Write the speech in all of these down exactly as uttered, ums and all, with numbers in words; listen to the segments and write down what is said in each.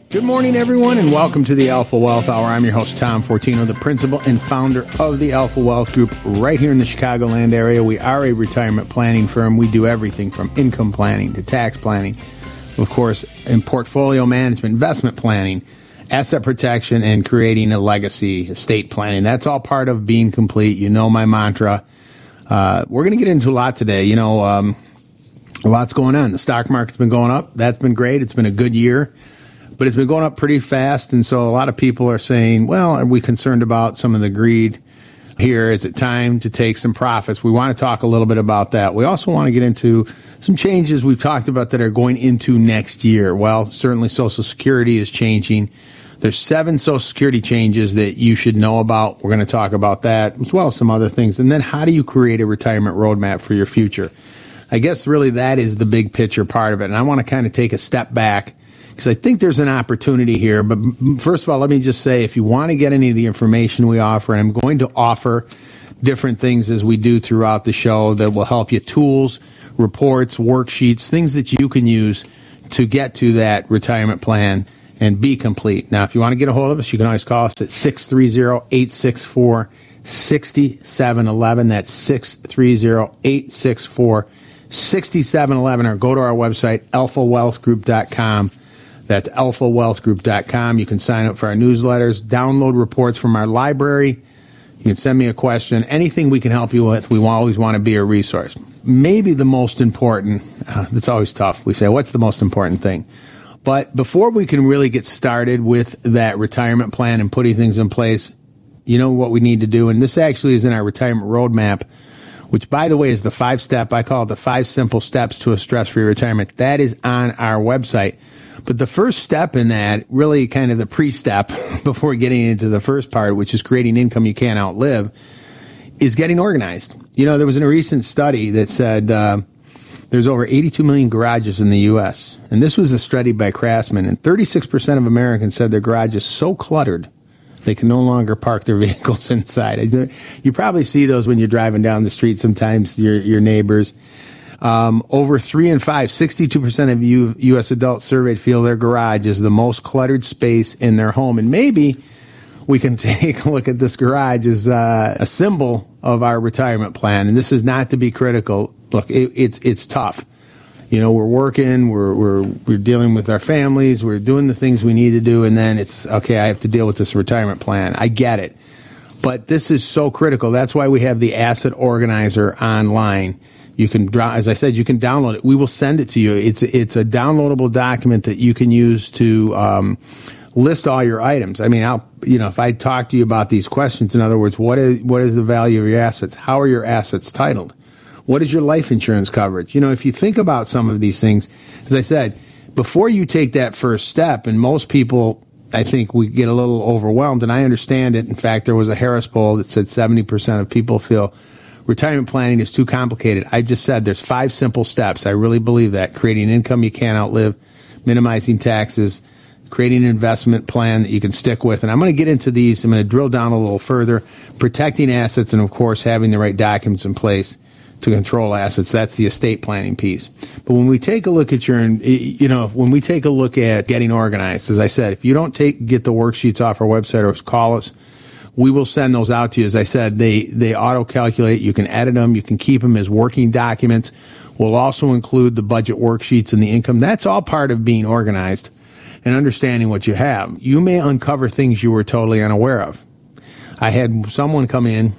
Good morning, everyone, and welcome to the Alpha Wealth Hour. I'm your host, Tom Fortino, the principal and founder of the Alpha Wealth Group right here in the Chicagoland area. We are a retirement planning firm. We do everything from income planning to tax planning, of course, in portfolio management, investment planning, asset protection, and creating a legacy, estate planning. That's all part of being complete. You know my mantra. Uh, we're going to get into a lot today. You know, um, a lot's going on. The stock market's been going up. That's been great. It's been a good year. But it's been going up pretty fast, and so a lot of people are saying, well, are we concerned about some of the greed here? Is it time to take some profits? We want to talk a little bit about that. We also want to get into some changes we've talked about that are going into next year. Well, certainly Social Security is changing. There's seven Social Security changes that you should know about. We're going to talk about that, as well as some other things. And then how do you create a retirement roadmap for your future? I guess really that is the big picture part of it, and I want to kind of take a step back, because I think there's an opportunity here. But first of all, let me just say, if you want to get any of the information we offer, and I'm going to offer different things as we do throughout the show that will help you, tools, reports, worksheets, things that you can use to get to that retirement plan and be complete. Now, if you want to get a hold of us, you can always call us at six three zero, eight six four, six seven one one. That's six three zero, eight six four, six seven one one, or go to our website, alpha wealth group dot com. That's alpha wealth group dot com. You can sign up for our newsletters, download reports from our library. You can send me a question. Anything we can help you with, we always want to be a resource. Maybe the most important, uh, it's always tough. We say, what's the most important thing? But before we can really get started with that retirement plan and putting things in place, you know what we need to do? And this actually is in our retirement roadmap, which, by the way, is the five-step. I call it the five simple steps to a stress-free retirement. That is on our website. But the first step in that, really kind of the pre-step before getting into the first part, which is creating income you can't outlive, is getting organized. You know, there was a recent study that said uh, there's over eighty-two million garages in the U S, and this was a study by Craftsman, and thirty-six percent of Americans said their garage is so cluttered they can no longer park their vehicles inside. You probably see those when you're driving down the street sometimes, your, your neighbors. Um, over three and five, sixty-two percent of U, U S adults surveyed feel their garage is the most cluttered space in their home. And maybe we can take a look at this garage as uh, a symbol of our retirement plan. And this is not to be critical. Look, it, it's it's tough. You know, we're working, we're we're we're dealing with our families, we're doing the things we need to do, and then it's okay, I have to deal with this retirement plan. I get it. But this is so critical. That's why we have the Asset Organizer online. You can, as I said, you can download it. We will send it to you. It's it's a downloadable document that you can use to um, list all your items. I mean, I'll, you know, if I talk to you about these questions, in other words, what is what is the value of your assets? How are your assets titled? What is your life insurance coverage? You know, if you think about some of these things, as I said, before you take that first step, and most people, I think we get a little overwhelmed, and I understand it. In fact, there was a Harris poll that said seventy percent of people feel retirement planning is too complicated. I just said there's five simple steps. I really believe that. Creating income you can't outlive, minimizing taxes, creating an investment plan that you can stick with. And I'm going to get into these. I'm going to drill down a little further. Protecting assets, and, of course, having the right documents in place to control assets. That's the estate planning piece. But when we take a look at your, you know, when we take a look at getting organized, as I said, if you don't take get the worksheets off our website or call us, we will send those out to you. As I said, they, they auto-calculate. You can edit them. You can keep them as working documents. We'll also include the budget worksheets and the income. That's all part of being organized and understanding what you have. You may uncover things you were totally unaware of. I had someone come in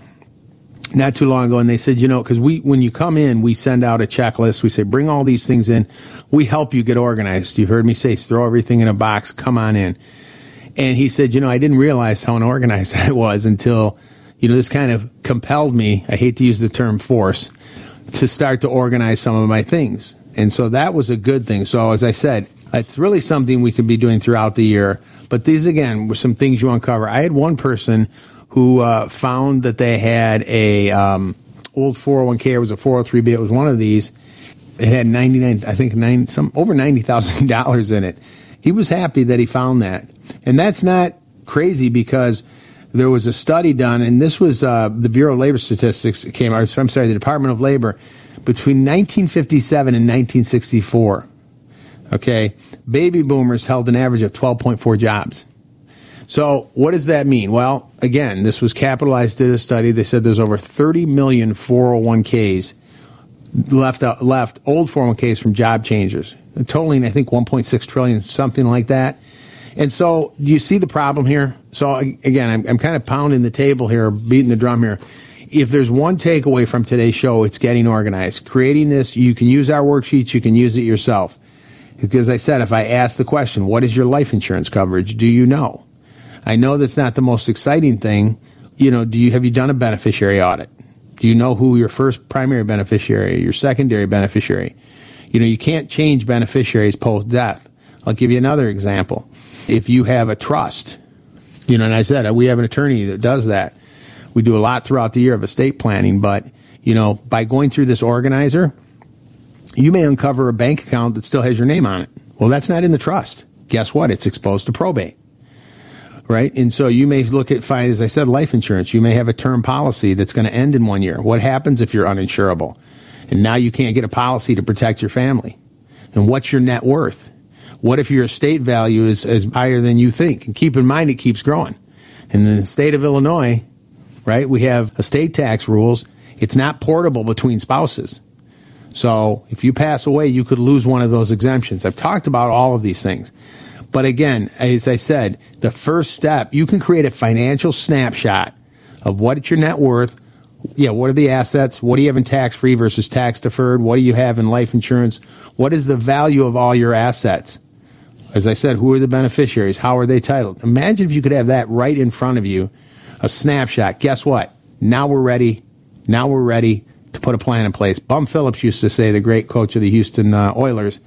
not too long ago, and they said, you know, because we, when you come in, we send out a checklist. We say, bring all these things in. We help you get organized. You've heard me say, throw everything in a box. Come on in. And he said, you know, I didn't realize how unorganized I was until, you know, this kind of compelled me, I hate to use the term force, to start to organize some of my things. And so that was a good thing. So as I said, it's really something we could be doing throughout the year. But these, again, were some things you uncover. I had one person who uh, found that they had a um, old four oh one k. It was a four oh three b. It was one of these. It had ninety-nine, I think, nine, some over ninety thousand dollars in it. He was happy that he found that. And that's not crazy, because there was a study done, and this was uh, the Bureau of Labor Statistics came out, I'm sorry, the Department of Labor, between nineteen fifty-seven and nineteen sixty-four. Okay, baby boomers held an average of twelve point four jobs. So what does that mean? Well, again, this was Capitalized did a study. They said there's over thirty million four oh one k's left out, left old four oh one k's from job changers, totaling I think one point six trillion, something like that. And so, do you see the problem here? So again, I'm, I'm kind of pounding the table here, beating the drum here. If there's one takeaway from today's show, it's getting organized. Creating this, you can use our worksheets, you can use it yourself. Because I said, if I ask the question, what is your life insurance coverage? Do you know? I know that's not the most exciting thing. You know, do you have you done a beneficiary audit? Do you know who your first primary beneficiary, your secondary beneficiary? You know, you can't change beneficiaries post-death. I'll give you another example. If you have a trust, you know, and I said, we have an attorney that does that. We do a lot throughout the year of estate planning, but, you know, by going through this organizer, you may uncover a bank account that still has your name on it. Well, that's not in the trust. Guess what? It's exposed to probate. Right? And so you may look at, fine, as I said, life insurance. You may have a term policy that's going to end in one year. What happens if you're uninsurable? And now you can't get a policy to protect your family. And what's your net worth? What if your estate value is, is higher than you think? And keep in mind, it keeps growing. And in the state of Illinois, right, we have estate tax rules. It's not portable between spouses. So if you pass away, you could lose one of those exemptions. I've talked about all of these things. But again, as I said, the first step, you can create a financial snapshot of what's your net worth. Yeah, what are the assets? What do you have in tax-free versus tax-deferred? What do you have in life insurance? What is the value of all your assets? As I said, who are the beneficiaries? How are they titled? Imagine if you could have that right in front of you, a snapshot. Guess what? Now we're ready. Now we're ready to put a plan in place. Bum Phillips used to say, the great coach of the Houston uh, Oilers,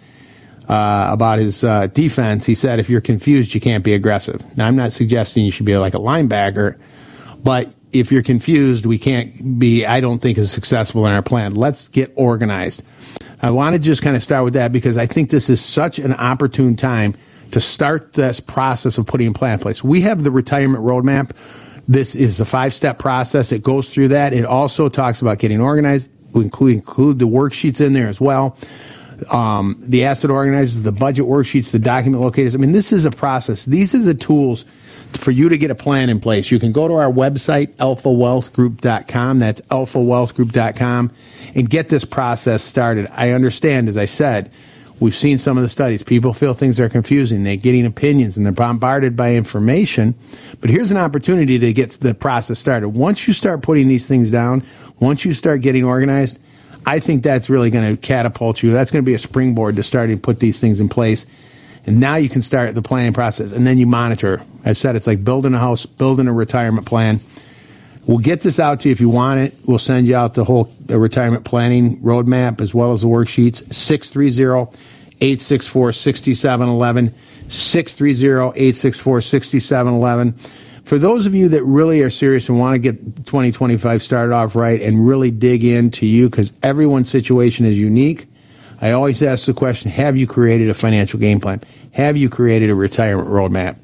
Uh, about his uh, defense, he said, if you're confused, you can't be aggressive. Now, I'm not suggesting you should be like a linebacker, but if you're confused, we can't be, I don't think, as successful in our plan. Let's get organized. I want to just kind of start with that because I think this is such an opportune time to start this process of putting a plan in place. We have the retirement roadmap. This is a five-step process. It goes through that. It also talks about getting organized. We include, include the worksheets in there as well. Um, the asset organizers, the budget worksheets, the document locators. I mean, this is a process. These are the tools for you to get a plan in place. You can go to our website, alpha wealth group dot com. That's alpha wealth group dot com and get this process started. I understand, as I said, we've seen some of the studies. People feel things are confusing. They're getting opinions and they're bombarded by information. But here's an opportunity to get the process started. Once you start putting these things down, once you start getting organized, I think that's really going to catapult you. That's going to be a springboard to starting to put these things in place. And now you can start the planning process, and then you monitor. I've said it's like building a house, building a retirement plan. We'll get this out to you if you want it. We'll send you out the whole the retirement planning roadmap as well as the worksheets. six three zero, eight six four, six seven one one. six three zero, eight six four, six seven one one. For those of you that really are serious and want to get twenty twenty-five started off right and really dig into you, because everyone's situation is unique, I always ask the question, have you created a financial game plan? Have you created a retirement roadmap?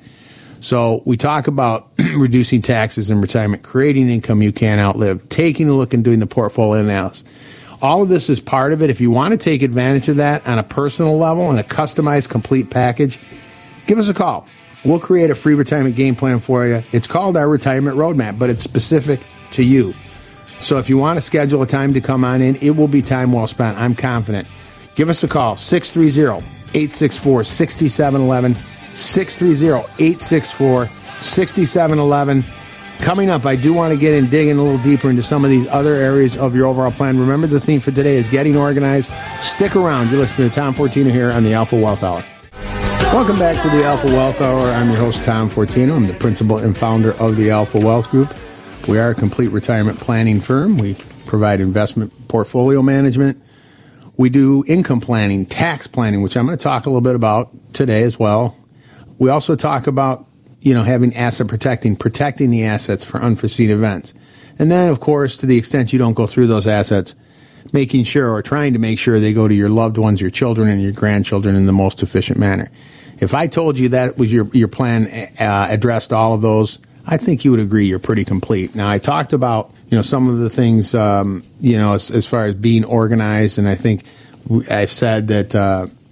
So we talk about reducing taxes in retirement, creating income you can't outlive, taking a look and doing the portfolio analysis. All of this is part of it. If you want to take advantage of that on a personal level and a customized, complete package, give us a call. We'll create a free retirement game plan for you. It's called our retirement roadmap, but it's specific to you. So if you want to schedule a time to come on in, it will be time well spent. I'm confident. Give us a call, six three zero, eight six four, six seven one one, six three zero, eight six four, six seven one one. Coming up, I do want to get in, digging a little deeper into some of these other areas of your overall plan. Remember, the theme for today is getting organized. Stick around. You're listening to Tom Fortino here on the Alpha Wealth Hour. Welcome back to the Alpha Wealth Hour. I'm your host, Tom Fortino. I'm the principal and founder of the Alpha Wealth Group. We are a complete retirement planning firm. We provide investment portfolio management. We do income planning, tax planning, which I'm going to talk a little bit about today as well. We also talk about, you know, having asset protecting, protecting the assets for unforeseen events. And then, of course, to the extent you don't go through those assets, making sure or trying to make sure they go to your loved ones, your children, and your grandchildren in the most efficient manner. If I told you that was your your plan, uh, addressed all of those, I think you would agree you're pretty complete. Now, I talked about, you know, some of the things, um, you know, as, as far as being organized, and I think I've said that, uh,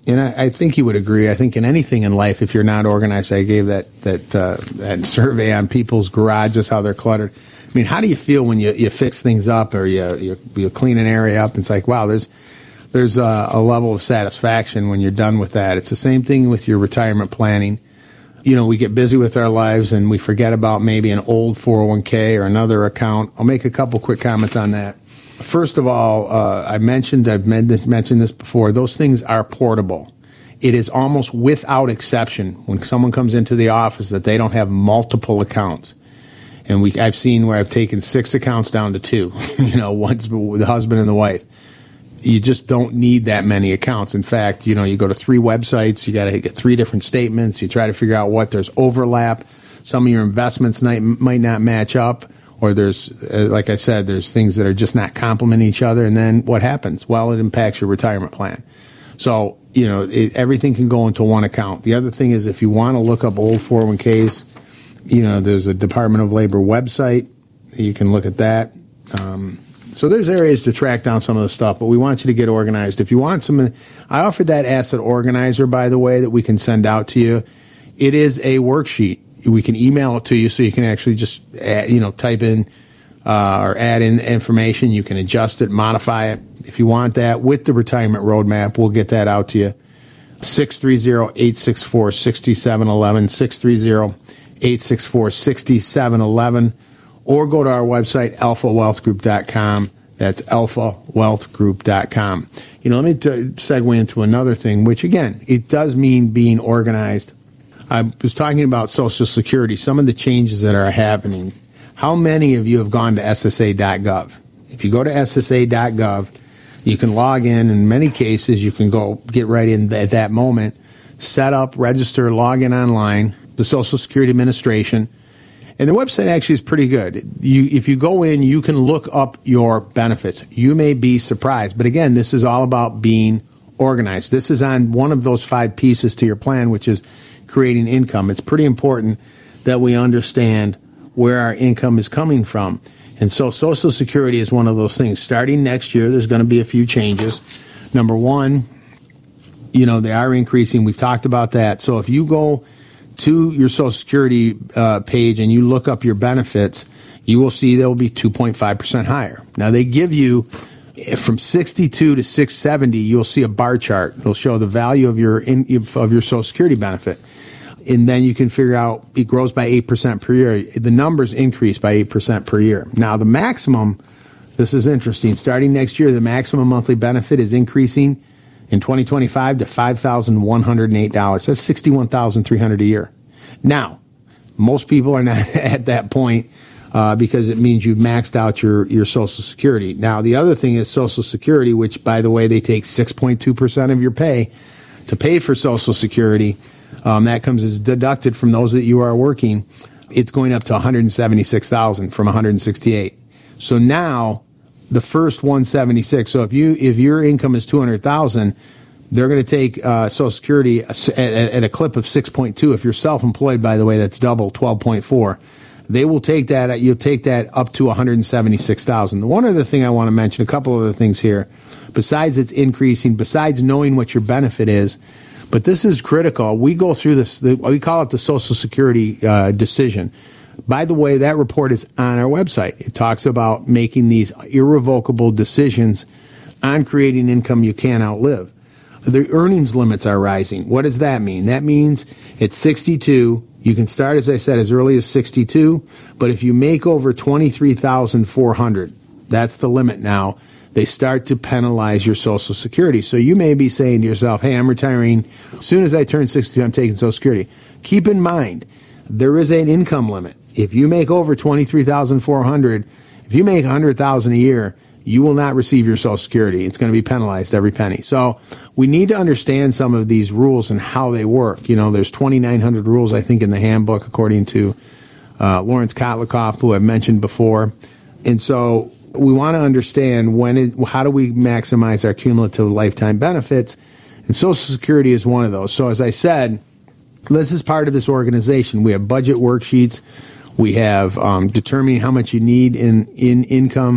And I, I think you would agree. I think in anything in life, if you're not organized, I gave that that uh, that survey on people's garages, how they're cluttered. I mean, how do you feel when you, you fix things up or you, you you clean an area up? It's like, wow, there's there's a, a level of satisfaction when you're done with that. It's the same thing with your retirement planning. You know, we get busy with our lives and we forget about maybe an old four oh one k or another account. I'll make a couple quick comments on that. First of all, uh, I mentioned, I've this, mentioned this before, those things are portable. It is almost without exception when someone comes into the office that they don't have multiple accounts. And we, I've seen where I've taken six accounts down to two, you know, once with the husband and the wife. You just don't need that many accounts. In fact, you know, you go to three websites, you got to get three different statements, you try to figure out what there's overlap. Some of your investments might, might not match up. Or there's, uh, like I said, there's things that are just not complementing each other. And then what happens? Well, it impacts your retirement plan. So, you know, it, everything can go into one account. The other thing is if you want to look up old four oh one k's, you know, there's a Department of Labor website. You can look at that. Um, so there's areas to track down some of the stuff, but we want you to get organized. If you want some, I offered that asset organizer, by the way, that we can send out to you. It is a worksheet. We can email it to you so you can actually just, add, you know, type in uh, or add in information. You can adjust it, modify it. If you want that with the retirement roadmap, we'll get that out to you. six three zero, eight six four, six seven one one, six three zero, eight six four, six seven one one, or go to our website, alpha wealth group dot com. That's alpha wealth group dot com. You know, let me t- segue into another thing, which, again, it does mean being organized. I was talking about Social Security, some of the changes that are happening. How many of you have gone to S S A dot gov? If you go to S S A dot gov, you can log in. In many cases, you can go get right in at that moment, set up, register, log in online, the Social Security Administration. And the website actually is pretty good. You, if you go in, you can look up your benefits. You may be surprised. But again, this is all about being organized. This is on one of those five pieces to your plan, which is creating income. It's pretty important that we understand where our income is coming from. And so Social Security is one of those things. Starting next year, there's going to be a few changes. Number one, you know, they are increasing. We've talked about that. So if you go to your Social Security uh, page and you look up your benefits, you will see they'll be two point five percent higher. Now, they give you from sixty-two to six seventy, you'll see a bar chart. It'll show the value of your in, of your Social Security benefit. And then you can figure out it grows by eight percent per year. The numbers increase by eight percent per year. Now, the maximum, this is interesting, starting next year, the maximum monthly benefit is increasing in twenty twenty-five to five thousand one hundred eight dollars. That's sixty-one thousand three hundred dollars a year. Now, most people are not at that point uh, because it means you've maxed out your, your Social Security. Now, the other thing is Social Security, which, by the way, they take six point two percent of your pay to pay for Social Security. Um, that comes as deducted from those that you are working. It's going up to one hundred seventy-six thousand dollars from one hundred sixty-eight. So now the first one hundred seventy-six. So if you if your income is two hundred thousand dollars, they're going to take uh, Social Security at, at, at a clip of six point two. If you're self-employed, by the way, that's double, twelve point four. They will take that. You'll take that up to one hundred seventy-six thousand dollars. One other thing I want to mention, a couple other things here. Besides it's increasing, besides knowing what your benefit is, but this is critical. We go through this, the, we call it the Social Security uh, decision. By the way, that report is on our website. It talks about making these irrevocable decisions on creating income you can't outlive. The earnings limits are rising. What does that mean? That means at sixty-two, you can start, as I said, as early as sixty-two, but if you make over twenty-three thousand four hundred dollars, that's the limit now, they start to penalize your Social Security. So you may be saying to yourself, hey, I'm retiring. As soon as I turn sixty-two, I'm taking Social Security. Keep in mind, there is an income limit. If you make over twenty-three thousand four hundred dollars, if you make one hundred thousand dollars a year, you will not receive your Social Security. It's going to be penalized every penny. So we need to understand some of these rules and how they work. You know, there's twenty-nine hundred rules, I think, in the handbook, according to uh, Lawrence Kotlikoff, who I've mentioned before. And so we want to understand when it, how do we maximize our cumulative lifetime benefits, and Social Security is one of those. So as I said, this is part of this organization. We have budget worksheets. We have um, determining how much you need in, in income.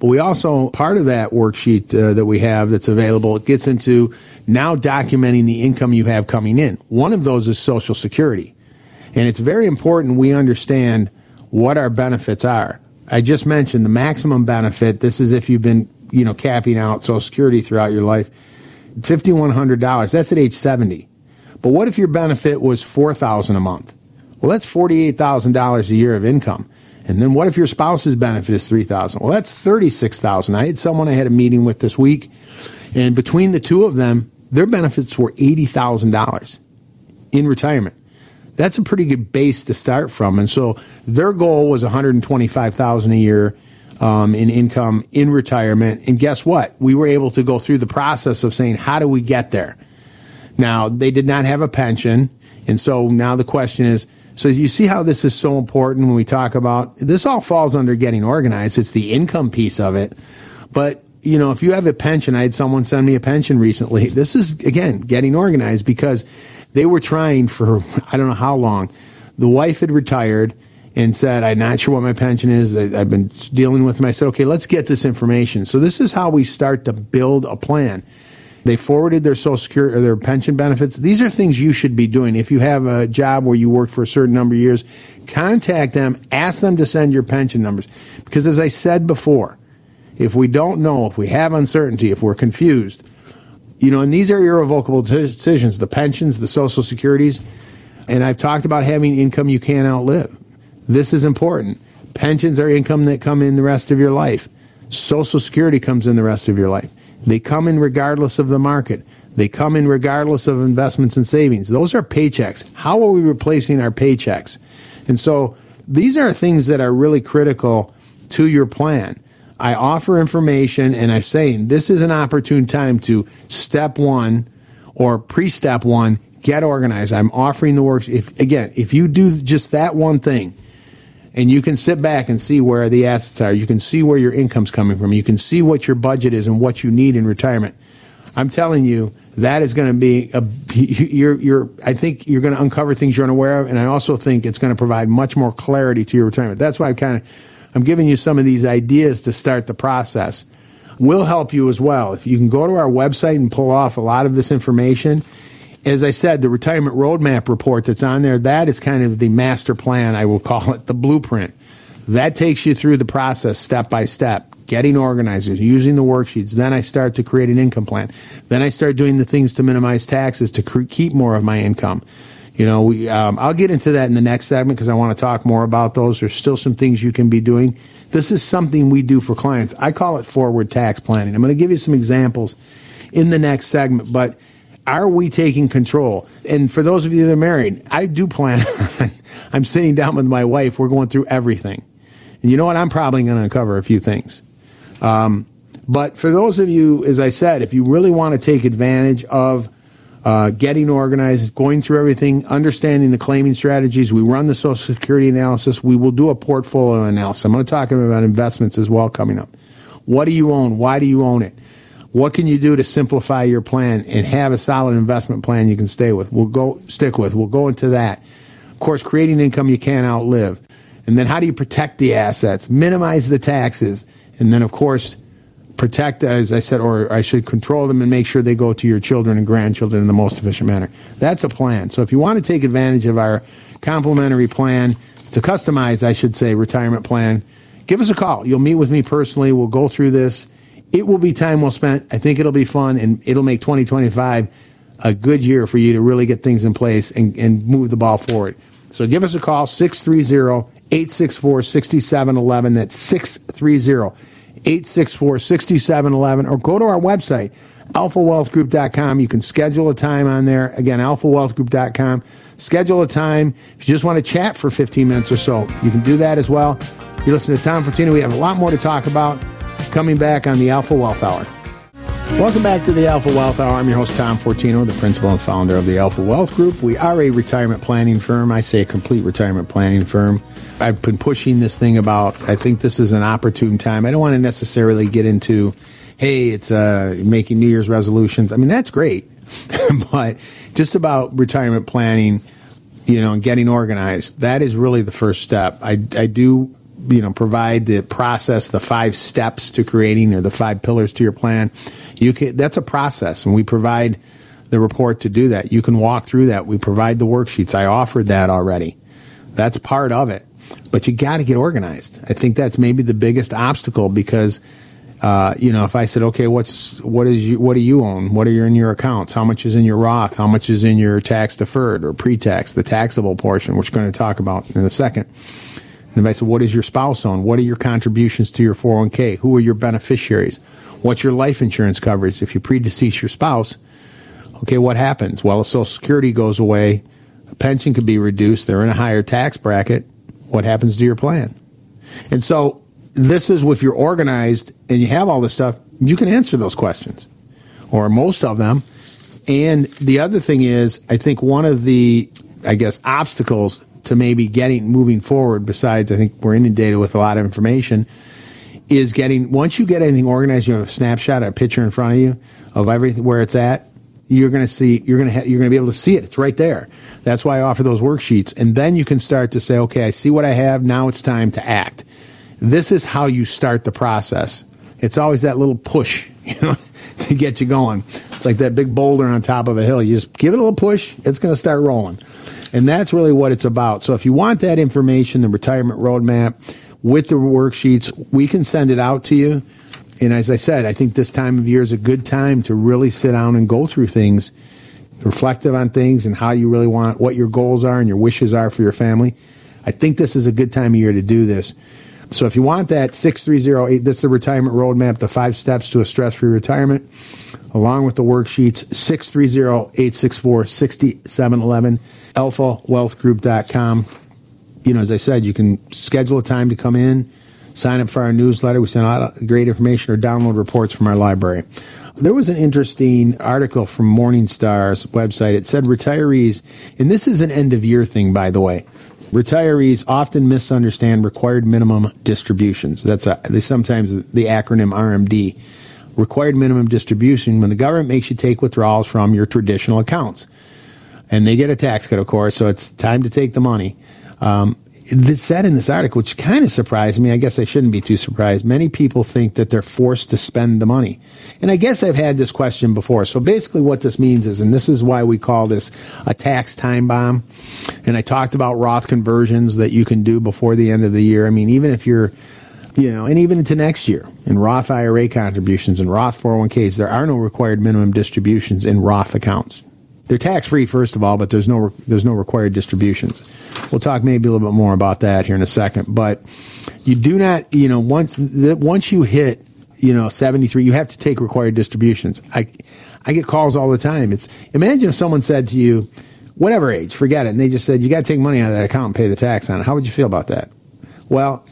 But we also, part of that worksheet uh, that we have that's available, it gets into now documenting the income you have coming in. One of those is Social Security. And it's very important we understand what our benefits are. I just mentioned the maximum benefit. This is if you've been, you know, capping out Social Security throughout your life. five thousand one hundred dollars. That's at age seventy. But what if your benefit was four thousand dollars a month? Well, that's forty-eight thousand dollars a year of income. And then what if your spouse's benefit is three thousand dollars? Well, that's thirty-six thousand dollars. I had someone I had a meeting with this week, and between the two of them, their benefits were eighty thousand dollars in retirement. That's a pretty good base to start from. And so their goal was one hundred twenty-five thousand dollars a year um, in income in retirement. And guess what? We were able to go through the process of saying, how do we get there? Now, they did not have a pension. And so now the question is, so you see how this is so important when we talk about, this all falls under getting organized. It's the income piece of it. But, you know, if you have a pension, I had someone send me a pension recently. This is, again, getting organized because they were trying for, I don't know how long. The wife had retired and said, I'm not sure what my pension is. I, I've been dealing with them. I said, okay, let's get this information. So this is how we start to build a plan. They forwarded their Social Security or their pension benefits. These are things you should be doing. If you have a job where you worked for a certain number of years, contact them, ask them to send your pension numbers. Because as I said before, if we don't know, if we have uncertainty, if we're confused, you know, and these are irrevocable decisions, the pensions, the Social Securities, and I've talked about having income you can't outlive. This is important. Pensions are income that come in the rest of your life. Social Security comes in the rest of your life. They come in regardless of the market. They come in regardless of investments and savings. Those are paychecks. How are we replacing our paychecks? And so these are things that are really critical to your plan. I offer information, and I'm saying this is an opportune time to step one or pre-step one, get organized. I'm offering the works. If, again, if you do just that one thing, and you can sit back and see where the assets are, you can see where your income's coming from, you can see what your budget is and what you need in retirement. I'm telling you, that is going to be a, you're, you're, I think you're going to uncover things you're unaware of, and I also think it's going to provide much more clarity to your retirement. That's why I'm kind of, I'm giving you some of these ideas to start the process. We'll help you as well. If you can go to our website and pull off a lot of this information. As I said, the retirement roadmap report that's on there, that is kind of the master plan, I will call it, the blueprint. That takes you through the process step by step, getting organized, using the worksheets. Then I start to create an income plan. Then I start doing the things to minimize taxes to cre- keep more of my income. You know, we, um, I'll get into that in the next segment because I want to talk more about those. There's still some things you can be doing. This is something we do for clients. I call it forward tax planning. I'm going to give you some examples in the next segment, but are we taking control? And for those of you that are married, I do plan on, I'm sitting down with my wife. We're going through everything. And you know what? I'm probably going to uncover a few things. Um, but for those of you, as I said, if you really want to take advantage of uh, getting organized, going through everything, understanding the claiming strategies, we run the Social Security analysis. We will do a portfolio analysis. I'm going to talk about investments as well coming up. What do you own? Why do you own it? What can you do to simplify your plan and have a solid investment plan you can stay with? We'll go stick with. We'll go into that. Of course, creating income you can't outlive. And then how do you protect the assets, minimize the taxes, and then, of course, protect, as I said, or I should control them and make sure they go to your children and grandchildren in the most efficient manner. That's a plan. So if you want to take advantage of our complimentary plan, to customize, I should say, retirement plan, give us a call. You'll meet with me personally. We'll go through this. It will be time well spent. I think it'll be fun, and it'll make twenty twenty-five a good year for you to really get things in place and, and move the ball forward. So give us a call, six three zero, eight six four, six seven one one. That's six three zero, eight six four, six seven one one. Or go to our website, alpha wealth group dot com. You can schedule a time on there. Again, alpha wealth group dot com. Schedule a time. If you just want to chat for fifteen minutes or so, you can do that as well. You're listening to Tom Fortino. We have a lot more to talk about coming back on the Alpha Wealth Hour. Welcome back to the Alpha Wealth Hour. I'm your host, Tom Fortino, the principal and founder of the Alpha Wealth Group. We are a retirement planning firm. I say a complete retirement planning firm. I've been pushing this thing about, I think this is an opportune time. I don't want to necessarily get into, hey, it's uh, making New Year's resolutions. I mean, that's great. But just about retirement planning, you know, and getting organized, that is really the first step. I, I do you know, provide the process, the five steps to creating or the five pillars to your plan. You can, that's a process, and we provide the report to do that. You can walk through that. We provide the worksheets. I offered that already. That's part of it. But you got to get organized. I think that's maybe the biggest obstacle because, uh, you know, if I said, okay, what's, what is you, what do you own? What are your, in your accounts? How much is in your Roth? How much is in your tax deferred or pre-tax, the taxable portion, which we're going to talk about in a second. And if I said, what does your spouse own? What are your contributions to your four oh one k? Who are your beneficiaries? What's your life insurance coverage? If you predecease your spouse, okay, what happens? Well, if Social Security goes away, a pension could be reduced, they're in a higher tax bracket. What happens to your plan? And so this is if you're organized and you have all this stuff, you can answer those questions, or most of them. And the other thing is, I think one of the, I guess, obstacles to maybe getting, moving forward, besides I think we're inundated with a lot of information, is getting, once you get anything organized, you have a snapshot, a picture in front of you of everything, where it's at, you're going to see, you're going to ha- you're going to be able to see it. It's right there. That's why I offer those worksheets. And then you can start to say, okay, I see what I have. Now it's time to act. This is how you start the process. It's always that little push, you know, to get you going. It's like that big boulder on top of a hill. You just give it a little push. It's going to start rolling. And that's really what it's about. So if you want that information, the retirement roadmap with the worksheets, we can send it out to you. And as I said, I think this time of year is a good time to really sit down and go through things, reflective on things and how you really want, what your goals are and your wishes are for your family. I think this is a good time of year to do this. So if you want that, six three zero eight, that's the retirement roadmap, the five steps to a stress-free retirement, along with the worksheets, six three zero, eight six four, six seven one one, alpha wealth group dot com. You know, as I said, you can schedule a time to come in, sign up for our newsletter. We send out great information or download reports from our library. There was an interesting article from Morningstar's website. It said retirees, and this is an end-of-year thing, by the way, retirees often misunderstand required minimum distributions. That's a, they sometimes the acronym R M D, required minimum distribution, when the government makes you take withdrawals from your traditional accounts. And they get a tax cut, of course, so it's time to take the money. Um, it said in this article, which kind of surprised me, I guess I shouldn't be too surprised, many people think that they're forced to spend the money. And I guess I've had this question before. So basically what this means is, and this is why we call this a tax time bomb, and I talked about Roth conversions that you can do before the end of the year. I mean, even if you're, you know, and even into next year, in Roth I R A contributions and Roth four oh one k's, there are no required minimum distributions in Roth accounts. They're tax-free, first of all, but there's no there's no required distributions. We'll talk maybe a little bit more about that here in a second. But you do not, you know, once the, once you hit, you know, seventy-three, you have to take required distributions. I I get calls all the time. It's imagine if someone said to you, whatever age, forget it, and they just said you got to take money out of that account and pay the tax on it. How would you feel about that? Well,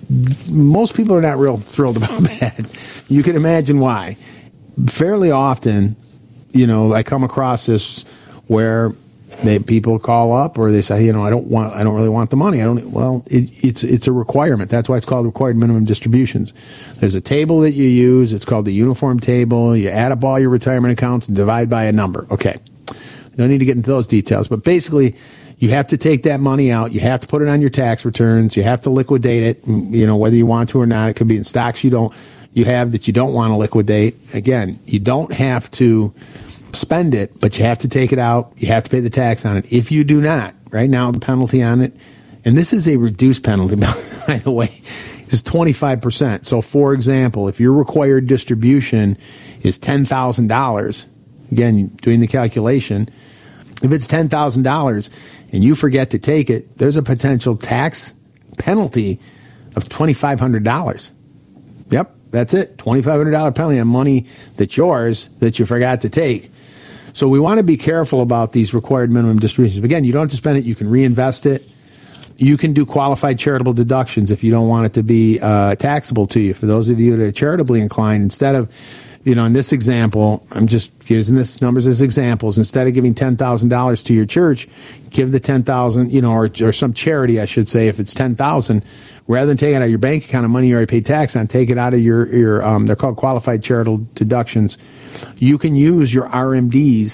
most people are not real thrilled about that. You can imagine why. Fairly often, you know, I come across this where they, people call up or they say, you know, I don't want, I don't really want the money. I don't. Well, it, it's it's a requirement. That's why it's called required minimum distributions. There's a table that you use. It's called the uniform table. You add up all your retirement accounts and divide by a number. Okay, no need to get into those details, but basically, you have to take that money out. You have to put it on your tax returns. You have to liquidate it. You know, whether you want to or not. It could be in stocks you don't you have that you don't want to liquidate. Again, you don't have to spend it, but you have to take it out. You have to pay the tax on it. If you do not, right now the penalty on it, and this is a reduced penalty, by the way, is twenty-five percent. So, for example, if your required distribution is ten thousand dollars, again, doing the calculation, if it's ten thousand dollars and you forget to take it, there's a potential tax penalty of twenty-five hundred dollars. Yep, that's it. twenty-five hundred dollars penalty on money that's yours that you forgot to take. So we want to be careful about these required minimum distributions. Again, you don't have to spend it. You can reinvest it. You can do qualified charitable deductions if you don't want it to be uh, taxable to you. For those of you that are charitably inclined, instead of, you know, in this example, I'm just using this numbers as examples. Instead of giving ten thousand dollars to your church, give the ten thousand dollars, you know, or, or some charity, I should say, if it's ten thousand dollars. Rather than taking it out of your bank account of money you already paid tax on, take it out of your, your um, they're called qualified charitable deductions. You can use your R M Ds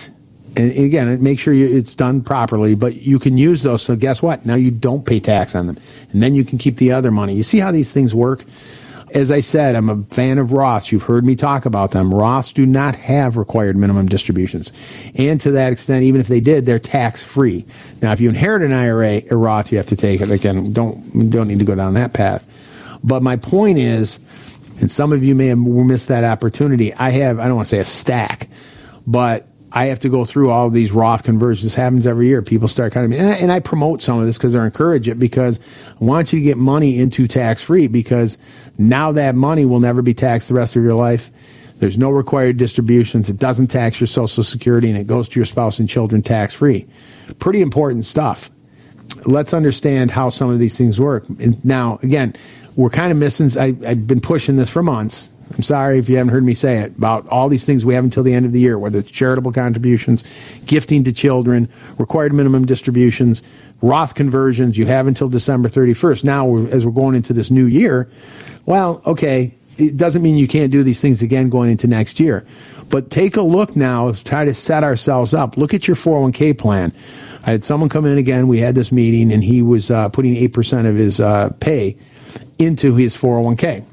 And again, make sure you, it's done properly, but you can use those. So guess what? Now you don't pay tax on them. And then you can keep the other money. You see how these things work? As I said, I'm a fan of Roths. You've heard me talk about them. Roths do not have required minimum distributions. And to that extent, even if they did, they're tax-free. Now, if you inherit an I R A, a Roth, you have to take it. Again, don't, don't need to go down that path. But my point is, and some of you may have missed that opportunity, I have, I don't want to say a stack, but I have to go through all of these Roth conversions. This happens every year. People start kind of, and I promote some of this because I encourage it, because I want you to get money into tax-free, because now that money will never be taxed the rest of your life. There's no required distributions. It doesn't tax your Social Security, and it goes to your spouse and children tax-free. Pretty important stuff. Let's understand how some of these things work. And now, again, we're kind of missing, I, I've been pushing this for months. I'm sorry if you haven't heard me say it, about all these things we have until the end of the year, whether it's charitable contributions, gifting to children, required minimum distributions, Roth conversions. You have until December thirty-first. Now, we're, as we're going into this new year, well, okay, it doesn't mean you can't do these things again going into next year. But take a look now, try to set ourselves up. Look at your four oh one k plan. I had someone come in again. We had this meeting, and he was uh, putting eight percent of his uh, pay into his four oh one k.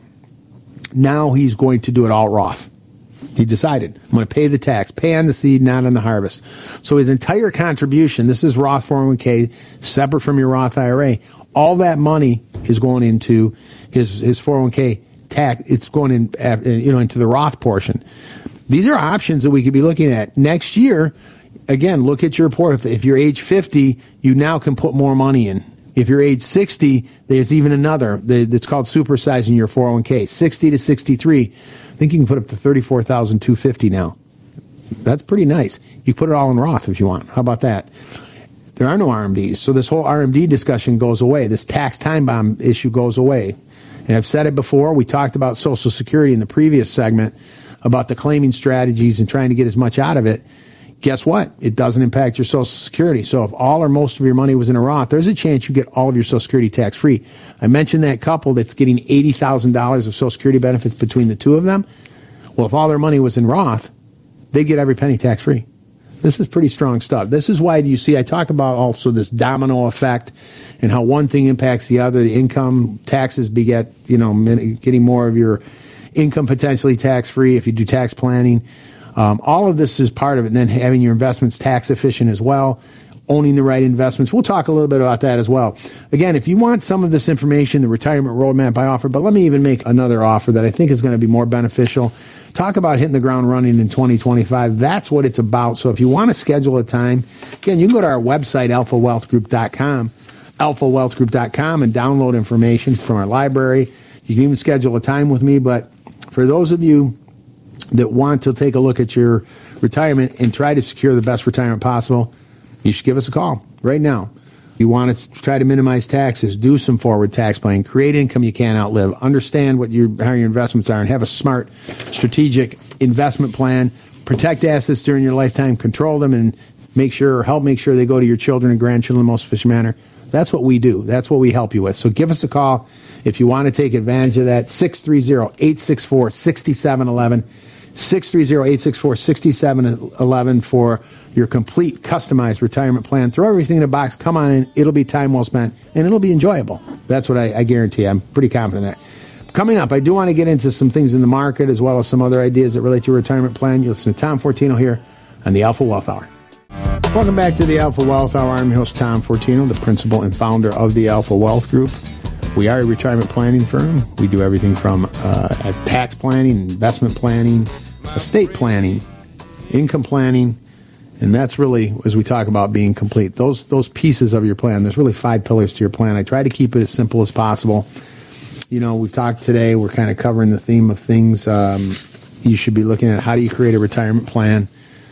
Now he's going to do it all Roth. He decided, I'm going to pay the tax, pay on the seed, not on the harvest. So his entire contribution, this is Roth four oh one k, separate from your Roth I R A. All that money is going into his, his four oh one k tax. It's going in, you know, into the Roth portion. These are options that we could be looking at next year. Again, look at your report. If, if you're age fifty, you now can put more money in. If you're age sixty, there's even another that's called supersizing your four oh one k. sixty to sixty-three, I think you can put up to thirty-four thousand two hundred fifty dollars now. That's pretty nice. You put it all in Roth if you want. How about that? There are no R M Ds, so this whole R M D discussion goes away. This tax time bomb issue goes away. And I've said it before. We talked about Social Security in the previous segment about the claiming strategies and trying to get as much out of it. Guess what? It doesn't impact your Social Security. So if all or most of your money was in a Roth, there's a chance you get all of your Social Security tax-free. I mentioned that couple that's getting eighty thousand dollars of Social Security benefits between the two of them. Well, if all their money was in Roth, they'd get every penny tax-free. This is pretty strong stuff. This is why you see I talk about also this domino effect and how one thing impacts the other. The income taxes beget, you know, getting more of your income potentially tax-free if you do tax planning. Um, all of this is part of it. And then having your investments tax efficient as well, owning the right investments. We'll talk a little bit about that as well. Again, if you want some of this information, the retirement roadmap I offer, but let me even make another offer that I think is going to be more beneficial. Talk about hitting the ground running in twenty twenty-five. That's what it's about. So if you want to schedule a time, again, you can go to our website, alpha wealth group dot com, alpha wealth group dot com, and download information from our library. You can even schedule a time with me. But for those of you that want to take a look at your retirement and try to secure the best retirement possible, you should give us a call right now. You want to try to minimize taxes, do some forward tax planning, create income you can't outlive, understand what your, how your investments are, and have a smart, strategic investment plan, protect assets during your lifetime, control them, and make sure, help make sure they go to your children and grandchildren in the most efficient manner. That's what we do. That's what we help you with. So give us a call if you want to take advantage of that. six three zero, eight six four, six seven one one. six three zero, eight six four, six seven one one for your complete customized retirement plan. Throw everything in a box. Come on in. It'll be time well spent, and it'll be enjoyable. That's what I, I guarantee. I'm pretty confident in that. Coming up, I do want to get into some things in the market as well as some other ideas that relate to your retirement plan. You listen to Tom Fortino here on the Alpha Wealth Hour. Welcome back to the Alpha Wealth Hour. I'm your host, Tom Fortino, the principal and founder of the Alpha Wealth Group. We are a retirement planning firm. We do everything from uh, tax planning, investment planning, estate planning, income planning, and that's really, as we talk about being complete, those those pieces of your plan. There's really five pillars to your plan. I try to keep it as simple as possible. You know, we've talked today, we're kind of covering the theme of things um, you should be looking at. How do you create a retirement plan?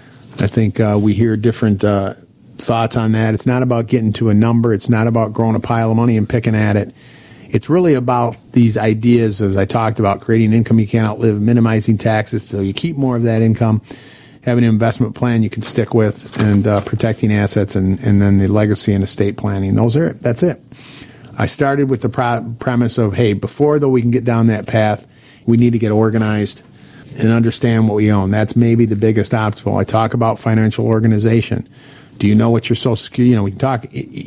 I think uh, we hear different uh, thoughts on that. It's not about getting to a number. It's not about growing a pile of money and picking at it. It's really about these ideas, as I talked about, creating income you can't outlive, minimizing taxes so you keep more of that income, having an investment plan you can stick with, and uh, protecting assets, and, and then the legacy and estate planning. Those are it. That's it. I started with the pro- premise of, hey, before though we can get down that path, we need to get organized. and understand what we own. That's maybe the biggest obstacle. I talk about financial organization. Do you know what your social security, you know, we talk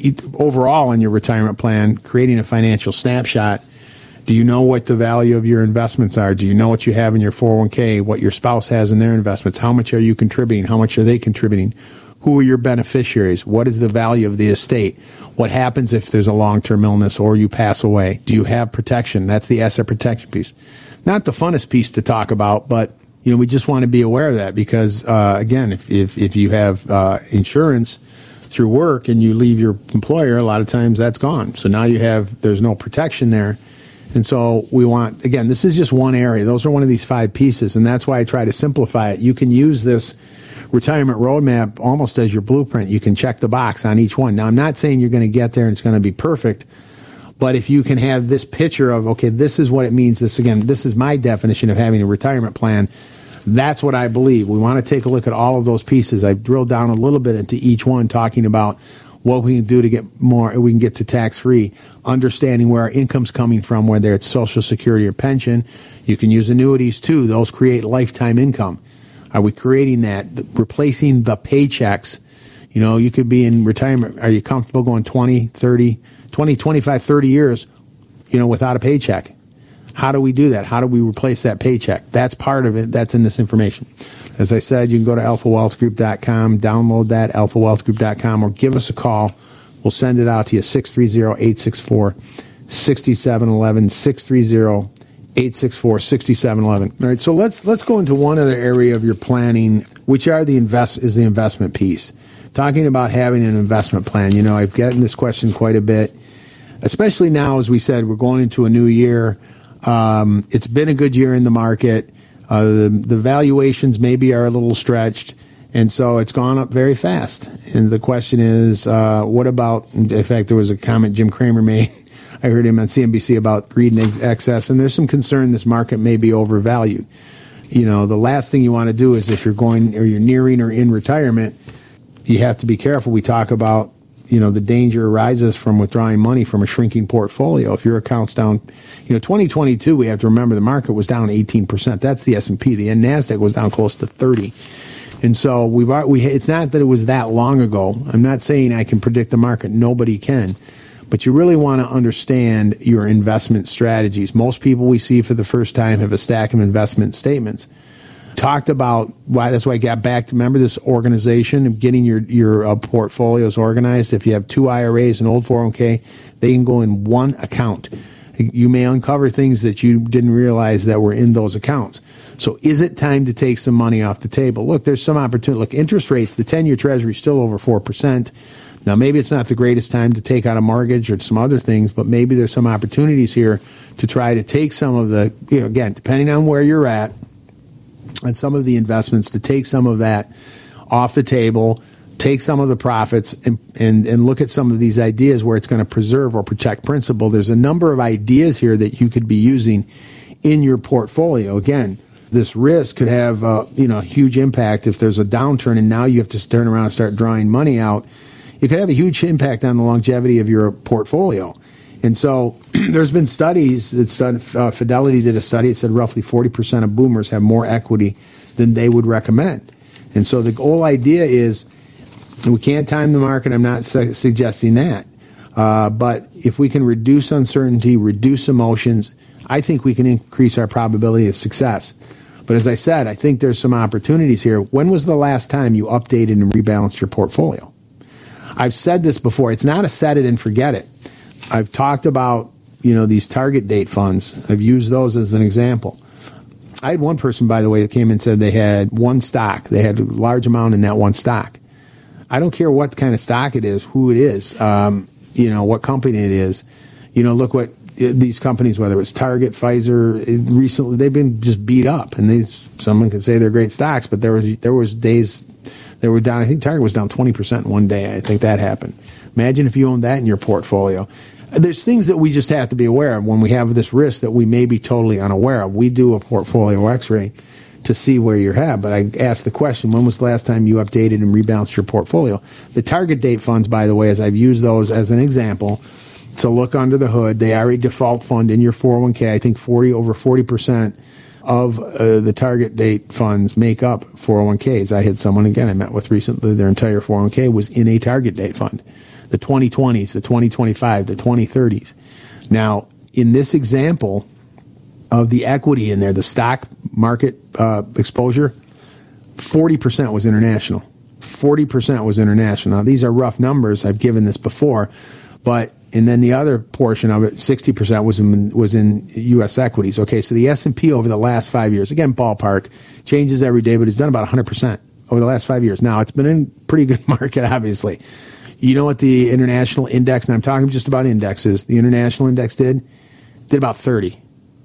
overall in your retirement plan, creating a financial snapshot. Do you know what the value of your investments are? Do you know what you have in your four oh one k, what your spouse has in their investments? How much are you contributing? How much are they contributing? Who are your beneficiaries? What is the value of the estate? What happens if there's a long-term illness or you pass away? Do you have protection? That's the asset protection piece. Not the funnest piece to talk about, but you know, we just want to be aware of that because, uh, again, if, if, if you have uh, insurance through work and you leave your employer, a lot of times that's gone. So now you have, there's no protection there. And so we want, again, this is just one area. Those are one of these five pieces, and that's why I try to simplify it. You can use this retirement roadmap almost as your blueprint. You can check the box on each one. Now, I'm not saying you're going to get there and it's going to be perfect, but if you can have this picture of, okay, this is what it means. This, again, this is my definition of having a retirement plan. That's what I believe. We want to take a look at all of those pieces. I've drilled down a little bit into each one, talking about what we can do to get more, we can get to tax-free, understanding where our income's coming from, whether it's Social Security or pension. You can use annuities too. Those create lifetime income. Are we creating that, replacing the paychecks? You know, you could be in retirement. Are you comfortable going twenty, thirty, twenty, twenty-five, thirty years, you know, without a paycheck? How do we do that? How do we replace that paycheck? That's part of it. That's in this information. As I said, you can go to alpha wealth group dot com, download that, alpha wealth group dot com, or give us a call. We'll send it out to you, six three zero, eight six four, six seven one one, six three zero, eight six four, six seven one one. All right, so let's let's go into one other area of your planning, which are the invest is the investment piece. Talking about having an investment plan. You know, I've gotten this question quite a bit, especially now, as we said, we're going into a new year. Um, it's been a good year in the market. Uh, the, the valuations maybe are a little stretched, and so it's gone up very fast. And the question is, uh, what about, in fact, there was a comment Jim Cramer made. I heard him on C N B C about greed and excess, and there's some concern this market may be overvalued. You know, the last thing you want to do is, if you're going or you're nearing or in retirement, you have to be careful. We talk about, you know, the danger arises from withdrawing money from a shrinking portfolio. If your account's down, you know, twenty twenty-two, we have to remember the market was down eighteen percent. That's the S and P. The NASDAQ was down close to thirty. And so we've, we, it's not that it was that long ago. I'm not saying I can predict the market. Nobody can. But you really want to understand your investment strategies. Most people we see for the first time have a stack of investment statements. Talked about why, that's why I got back to, remember this organization of getting your, your uh, portfolios organized. If you have two I R As and old four oh one k, they can go in one account. You may uncover things that you didn't realize that were in those accounts. So is it time to take some money off the table? Look, there's some opportunity. Look, interest rates, the ten-year Treasury is still over four percent. Now, maybe it's not the greatest time to take out a mortgage or some other things, but maybe there's some opportunities here to try to take some of the, you know, again, depending on where you're at, and some of the investments, to take some of that off the table, take some of the profits, and, and, and look at some of these ideas where it's going to preserve or protect principal. There's a number of ideas here that you could be using in your portfolio. Again, this risk could have uh, you know, a huge impact if there's a downturn and now you have to turn around and start drawing money out. It could have a huge impact on the longevity of your portfolio. And so there's been studies that said, uh, Fidelity did a study. It said roughly forty percent of boomers have more equity than they would recommend. And so the whole idea is, we can't time the market. I'm not su- suggesting that. Uh, but if we can reduce uncertainty, reduce emotions, I think we can increase our probability of success. But as I said, I think there's some opportunities here. When was the last time you updated and rebalanced your portfolio? I've said this before. It's not a set it and forget it. I've talked about, you know, these target date funds. I've used those as an example. I had one person, by the way, that came and said they had one stock. They had a large amount in that one stock. I don't care what kind of stock it is, who it is, um, you know, what company it is. You know, look what these companies, whether it's Target, Pfizer, recently, they've been just beat up. And they, someone can say they're great stocks, but there was there was days they were down. I think Target was down twenty percent in one day. I think that happened. Imagine if you owned that in your portfolio. There's things that we just have to be aware of when we have this risk that we may be totally unaware of. We do a portfolio x-ray to see where you're at. But I asked the question, when was the last time you updated and rebalanced your portfolio? The target date funds, by the way, as I've used those as an example, to look under the hood, they are a default fund in your four oh one k. I think forty over forty percent of uh, the target date funds make up four oh one k's. I had someone, again, I met with recently, their entire four oh one k was in a target date fund. The twenty twenties, the twenty twenty-five, the twenty thirties. Now, in this example of the equity in there, the stock market uh, exposure, forty percent was international. forty percent was international. Now, these are rough numbers. I've given this before, but and then the other portion of it, sixty percent was in, was in U S equities. Okay, so the S and P over the last five years, again, ballpark, changes every day, but it's done about one hundred percent over the last five years. Now, it's been in a pretty good market, obviously. You know what the international index, and I'm talking just about indexes, the international index did? Did about thirty.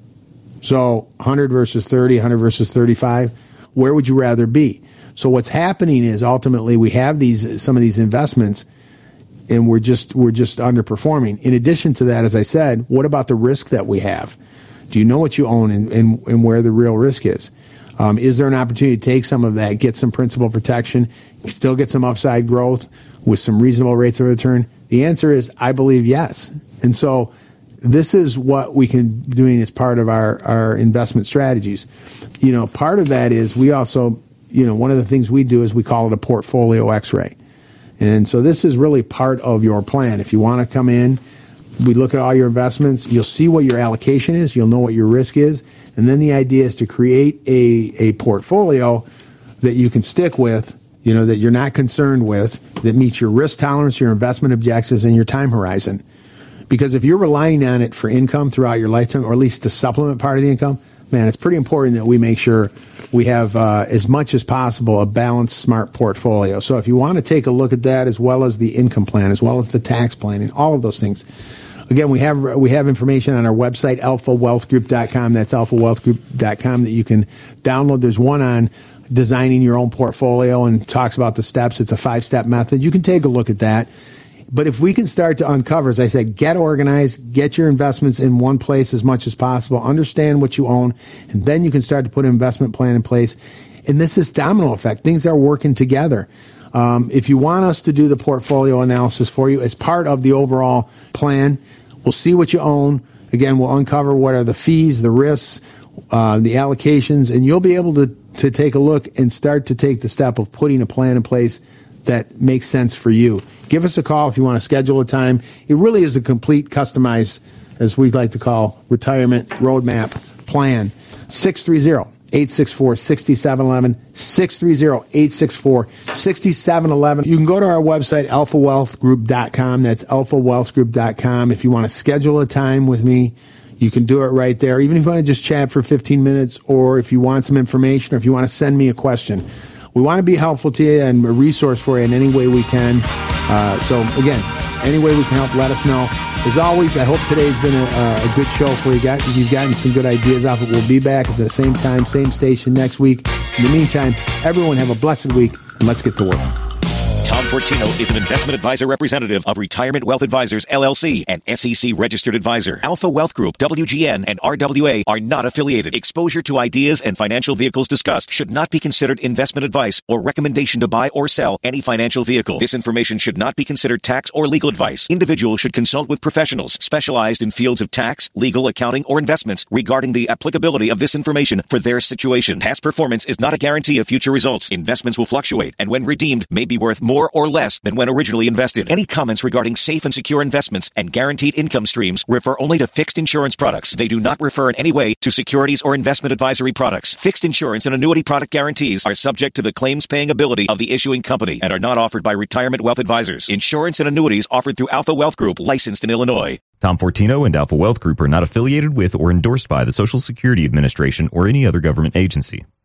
So one hundred versus thirty, one hundred versus thirty-five. Where would you rather be? So what's happening is ultimately we have these some of these investments, and we're just we're just underperforming. In addition to that, as I said, what about the risk that we have? Do you know what you own and, and, and where the real risk is? Um, is there an opportunity to take some of that, get some principal protection, still get some upside growth with some reasonable rates of return? The answer is, I believe, yes. And so this is what we can be doing as part of our, our investment strategies. You know, part of that is we also, you know, one of the things we do is we call it a portfolio x-ray. And so this is really part of your plan. If you want to come in, we look at all your investments, you'll see what your allocation is, you'll know what your risk is, and then the idea is to create a, a portfolio that you can stick with, you know, that you're not concerned with, that meets your risk tolerance, your investment objectives, and your time horizon. Because if you're relying on it for income throughout your lifetime, or at least to supplement part of the income, man, it's pretty important that we make sure we have, uh, as much as possible, a balanced, smart portfolio. So if you want to take a look at that, as well as the income plan, as well as the tax plan, and all of those things, again, we have we have information on our website, alpha wealth group dot com. That's alpha wealth group dot com that you can download. There's one on designing your own portfolio and talks about the steps. It's a five-step method. You can take a look at that. But if we can start to uncover, as I said, get organized, get your investments in one place as much as possible, understand what you own, and then you can start to put an investment plan in place. And this is domino effect. Things are working together. Um, if you want us to do the portfolio analysis for you as part of the overall plan, we'll see what you own. Again, we'll uncover what are the fees, the risks, uh, the allocations, and you'll be able to, to take a look and start to take the step of putting a plan in place that makes sense for you. Give us a call if you want to schedule a time. It really is a complete customized, as we'd like to call, retirement roadmap plan. six three zero, eight six four, six seven one one, six three zero, eight six four, six seven one one. You can go to our website, alpha wealth group dot com. That's alpha wealth group dot com. If you want to schedule a time with me, you can do it right there. Even if you want to just chat for fifteen minutes, or if you want some information, or if you want to send me a question. We want to be helpful to you and a resource for you in any way we can. Uh, so, again, any way we can help, let us know. As always, I hope today's been a, a good show for you. You've gotten some good ideas off it. We'll be back at the same time, same station next week. In the meantime, everyone have a blessed week, and let's get to work. Tom Fortino is an investment advisor representative of Retirement Wealth Advisors, L L C, and S E C registered advisor. Alpha Wealth Group, W G N, and R W A are not affiliated. Exposure to ideas and financial vehicles discussed should not be considered investment advice or recommendation to buy or sell any financial vehicle. This information should not be considered tax or legal advice. Individuals should consult with professionals specialized in fields of tax, legal, accounting, or investments regarding the applicability of this information for their situation. Past performance is not a guarantee of future results. Investments will fluctuate and when redeemed may be worth more or less than when originally invested. Any comments regarding safe and secure investments and guaranteed income streams refer only to fixed insurance products. They do not refer in any way to securities or investment advisory products. Fixed insurance and annuity product guarantees are subject to the claims-paying ability of the issuing company and are not offered by Retirement Wealth Advisors. Insurance and annuities offered through Alpha Wealth Group, licensed in Illinois. Tom Fortino and Alpha Wealth Group are not affiliated with or endorsed by the Social Security Administration or any other government agency.